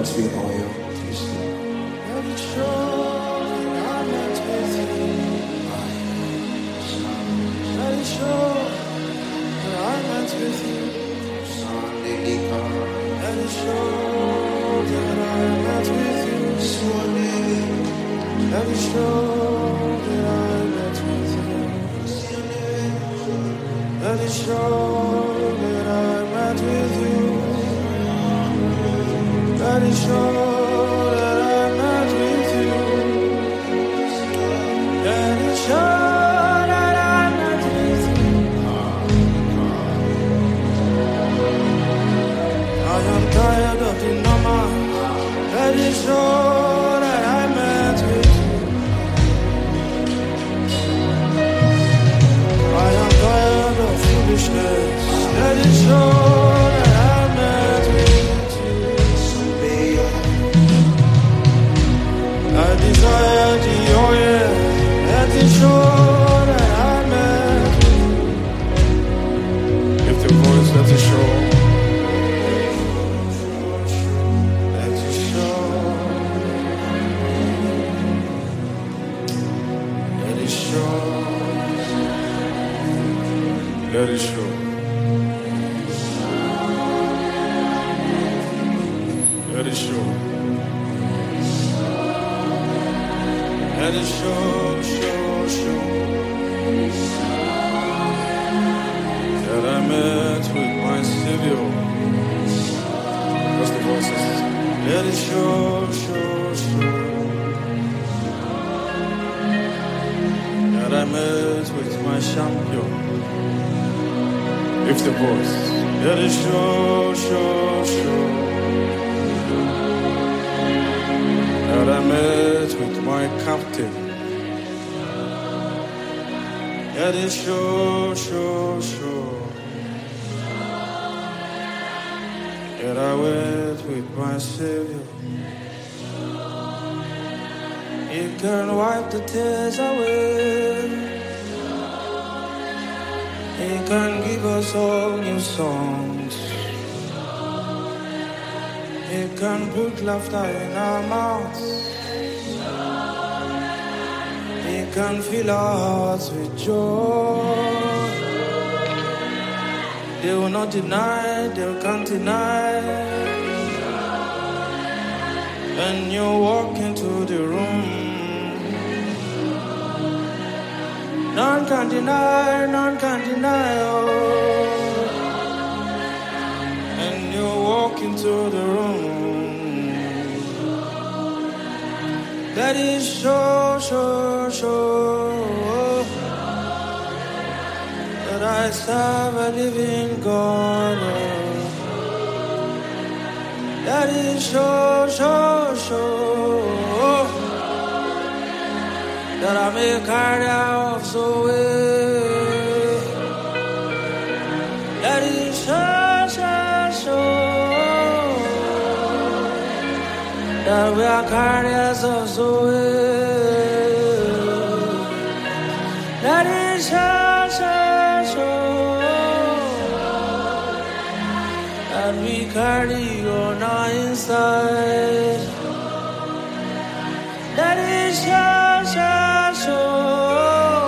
God's been oil. Let it show that I'm not with you. Let it show that I'm not with you. Let it show that I'm not with you. Let it show that I'm not with you. Let it show that I'm not with you. Let it show that I'm not with you. Let it show that I'm not with you. I am tired of the normal. Let it show that I'm not with you. I am tired of foolishness. Let it show that I'm not with you. I desire the oil. Let it show that I'm not with you. Lift your voice, let it show. Let it show. Let it show. Let it show. Let it show. Let it show, show, show that I met with my Savior. That's the voices. Let it show, show, show that I met with my champion. Lift the voice. Let it show, show, show that I met with my captain. Let it show, show, show that I went with my Savior. He can wipe the tears away. He can give us all new songs. He can put laughter in our mouths. He can fill our hearts with joy. They will not deny, they can't deny. When you walk into the room, none can deny, none can deny. Oh. When you walk into the room, that is show, show, show that I serve a living God. That is show, show, show that I may carry out so way. That is show, show, show that we are carriers of Zoe. That is show, show, show that we carry on our inside. That is show, show, show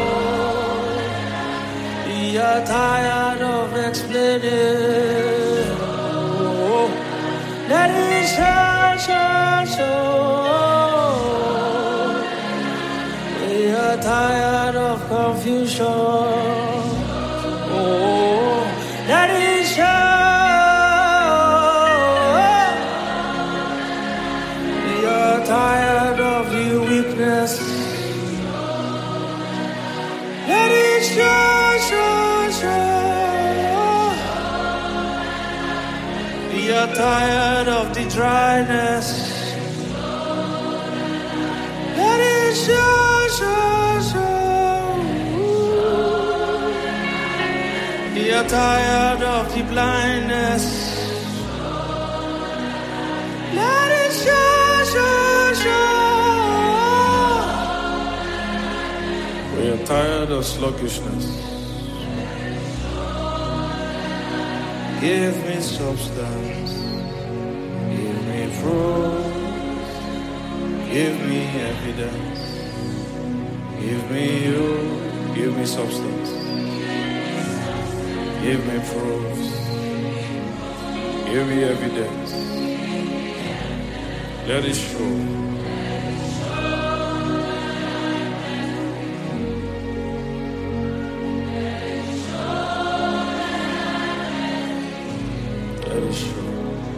we are tired of explaining. Oh, that is show, show. We are tired of confusion. Oh, that is show. We are tired of your weakness. That is show. We are tired of the dryness. That is show. We are tired of the blindness. That is show. We are tired of sluggishness. Give me substance. Give me proof. Give me evidence. Give me you. Give me substance. Give me proofs. Give me evidence. Let it show. Let it show.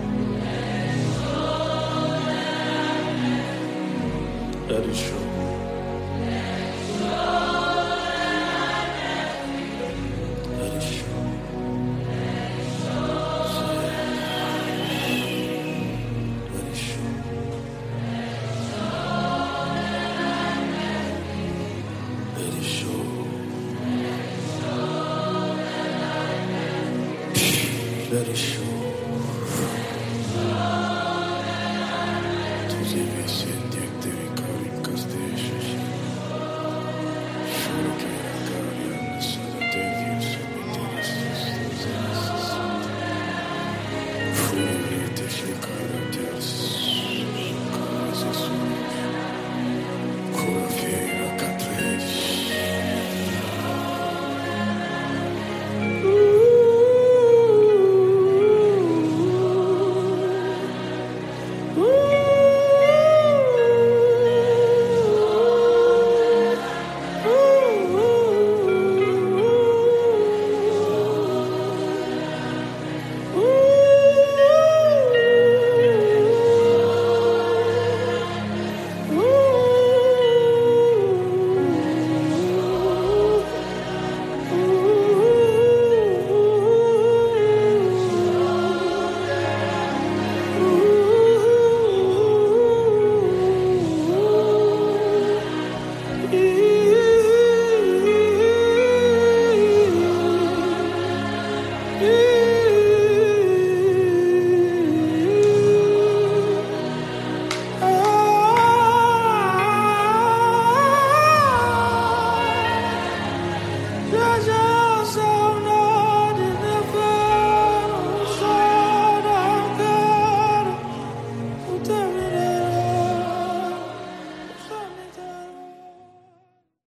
Let it show. Let it show. Let it show. Let it show. Let it show.